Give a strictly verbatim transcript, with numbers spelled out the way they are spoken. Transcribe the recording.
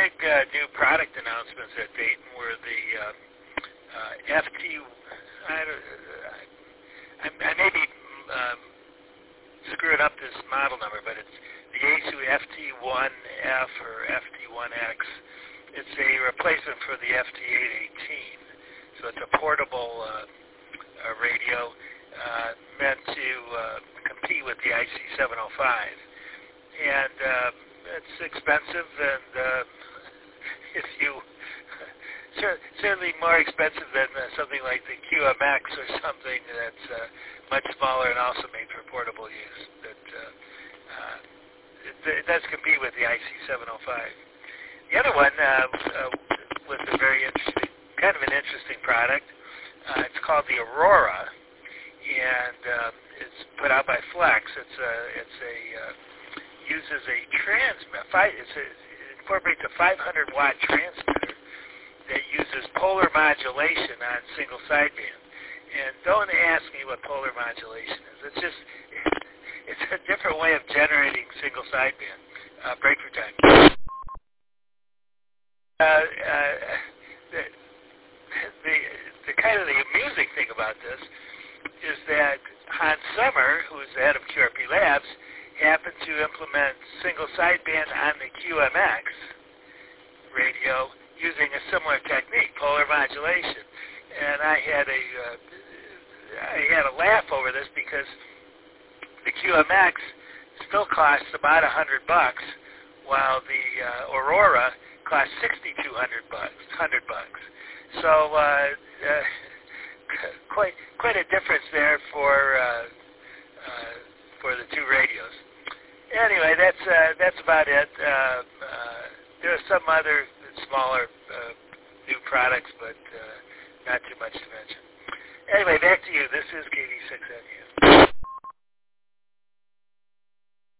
big uh, new product announcements at Dayton were the uh, uh, F T. I, I, I may be um, screwing up this model number, but it's the Yaesu F T one F or F T one X. It's a replacement for the F T eight eighteen. So it's a portable uh, uh, radio uh, meant to uh, compete with the I C seven oh five. And uh, it's expensive, and uh, if you certainly more expensive than uh, something like the Q M X or something that's uh, much smaller and also made for portable use. But uh, uh, it, it does compete with the I C seven oh five. The other one uh, uh, was a very interesting, kind of an interesting product. Uh, it's called the Aurora, and uh, it's put out by Flex. It's a, it's a uh, uses a transmit. It's a, it incorporates a five hundred watt transmitter that uses polar modulation on single sideband. And don't ask me what polar modulation is. It's just it's a different way of generating single sideband. Uh, breakthrough time. Uh, uh, the, the the kind of the amusing thing about this is that Hans Sommer, who is the head of Q R P Labs, happened to implement single sideband on the Q M X radio using a similar technique, polar modulation. And I had a uh, I had a laugh over this because the Q M X still costs about a hundred bucks, while the uh, Aurora costs sixty-two hundred bucks. Hundred bucks. So uh, uh, quite quite a difference there for uh, uh, for the two radios. Anyway, that's uh, that's about it. Uh, uh, there are some other smaller uh, new products, but uh, not too much to mention. Anyway, back to you. This is K D six N U.